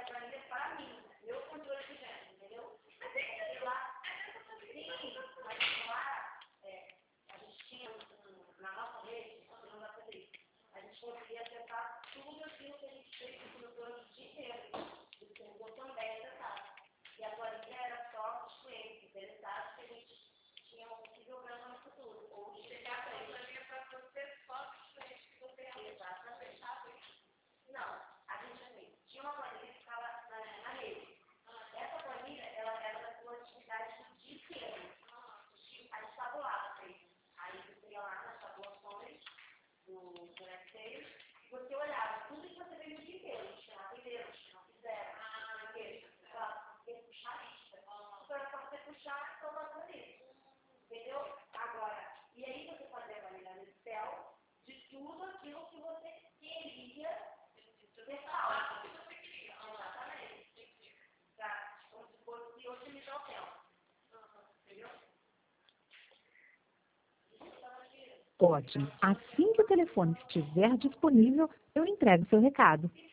planilha para mim, meu controle de gênero, entendeu? E lá, sim, mas lá, a gente tinha na nossa rede, não dá pra fazer isso. A gente conseguia acessar tudo aquilo que a gente fez no plano de dinheiro, do servidor também acessava. E a planilha era só os clientes interessados que a gente tinha um programa no futuro, ou chegar a planilha para você só os clientes que você realmente não, a gente assim, tinha uma planilha que ficava na rede. Essa planilha, ela era da sua atividade do dia inteiro. A gente tabulava isso. Aí você ia lá nas tabulações do Excel e você olhava tudo que você fez no dia inteiro. Os que não aprenderam, os que não fizeram, você puxar a lista. Então era só você puxar e tomar por isso. Entendeu? Agora, e aí você fazia a planilha no Excel de tudo aquilo que você queria. Ótimo. Assim que o telefone estiver disponível, eu entrego seu recado.